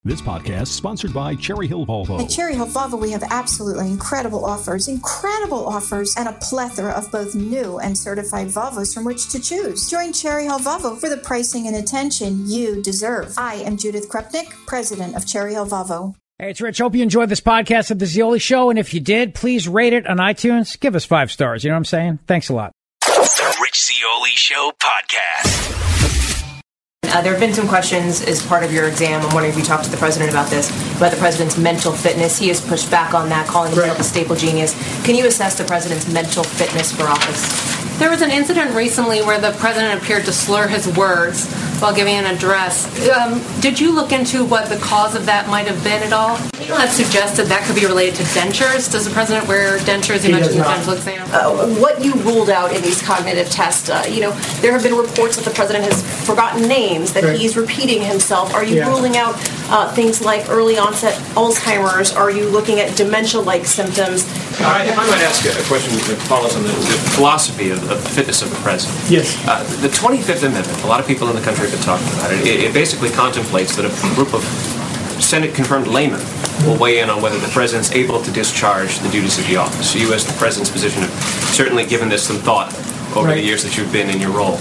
This podcast is sponsored by Cherry Hill Volvo. At Cherry Hill Volvo, we have absolutely incredible offers, and a plethora of both new and certified Volvos from which to choose. Join Cherry Hill Volvo for the pricing and attention you deserve. I am Judith Krupnik, president of Cherry Hill Volvo. Hey, it's Rich. Hope you enjoyed this podcast of The Zeoli Show, and if you did, please rate it on iTunes. Give us 5 stars. You know what I'm saying? Thanks a lot. The Rich Zeoli Show podcast. There have been some questions as part of your exam. I'm wondering if you talked to the president about this, about the president's mental fitness. He has pushed back on that, calling himself a staple genius. Can you assess the president's mental fitness for office? There was an incident recently where the president appeared to slur his words while giving an address. Did you look into what the cause of that might have been at all? People have suggested that could be related to dentures. Does the president wear dentures? You mentioned the dental exam. What you ruled out in these cognitive tests, there have been reports that the president has forgotten names, that he's repeating himself. Are you ruling out things like early onset Alzheimer's? Are you looking at dementia-like symptoms? If I might ask a question that follows on the philosophy of the fitness of the president. Yes. The 25th Amendment, a lot of people in the country have been talking about it. It basically contemplates that a group of Senate-confirmed laymen will weigh in on whether the president's able to discharge the duties of the office. So you, as the president's position, have certainly given this some thought over the years that you've been in your role.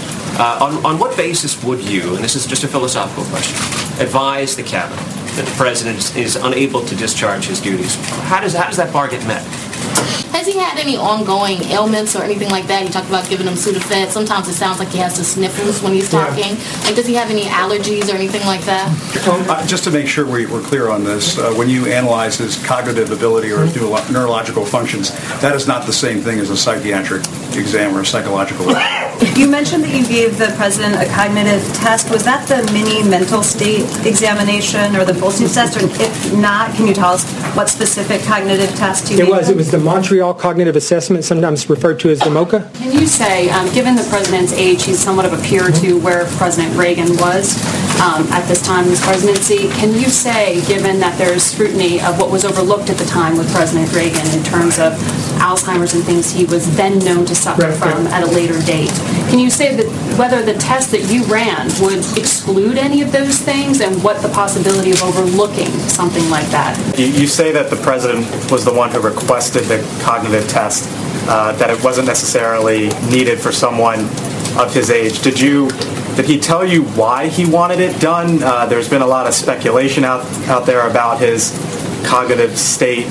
On what basis would you, and this is just a philosophical question, advise the cabinet that the president is unable to discharge his duties? How does that bar get met? Has he had any ongoing ailments or anything like that? You talked about giving him Sudafed. Sometimes it sounds like he has the sniffles when he's talking. Like, does he have any allergies or anything like that? Just to make sure we're clear on this, when you analyze his cognitive ability or his neurological functions, that is not the same thing as a psychiatric exam or a psychological exam. You mentioned that you gave the president a cognitive test. Was that the mini mental state examination or the Boltzmann test? Or if not, can you tell us what specific cognitive test you gave? It was the Montreal Cognitive Assessment, sometimes referred to as the MoCA. Can you say, given the president's age, he's somewhat of a peer to where President Reagan was at this time in his presidency, can you say, given that there's scrutiny of what was overlooked at the time with President Reagan in terms of Alzheimer's and things he was then known to suffer from at a later date, can you say that whether the test that you ran would exclude any of those things and what the possibility of overlooking something like that? You say that the president was the one who requested the cognitive test, that it wasn't necessarily needed for someone of his age. Did he tell you why he wanted it done? There's been a lot of speculation out there about his cognitive state.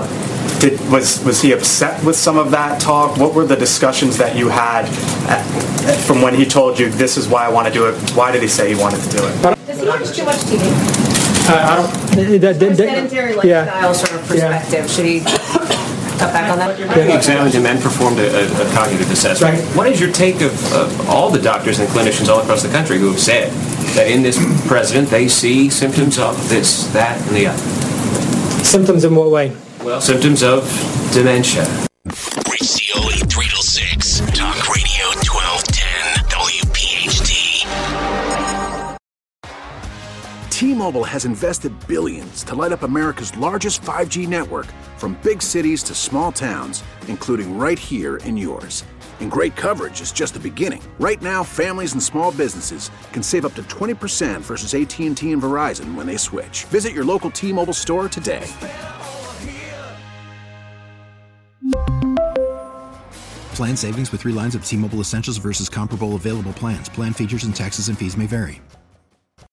Was he upset with some of that talk? What were the discussions that you had from when he told you, this is why I want to do it? Why did he say he wanted to do it? Does he watch too much TV? I don't. From a sedentary lifestyle sort of perspective, should he cut back on that? You examined him and performed a cognitive assessment. Right. What is your take of all the doctors and clinicians all across the country who have said that in this president they see symptoms of this, that, and the other? Symptoms in what way? Well, symptoms of dementia. Rich Zeoli, 3 till 6. Talk Radio 1210 WPHT. T-Mobile has invested billions to light up America's largest 5G network, from big cities to small towns, including right here in yours. And great coverage is just the beginning. Right now, families and small businesses can save up to 20% versus AT&T and Verizon when they switch. Visit your local T-Mobile store today. Plan savings with 3 lines of T-Mobile Essentials versus comparable available plans. Plan features and taxes and fees may vary.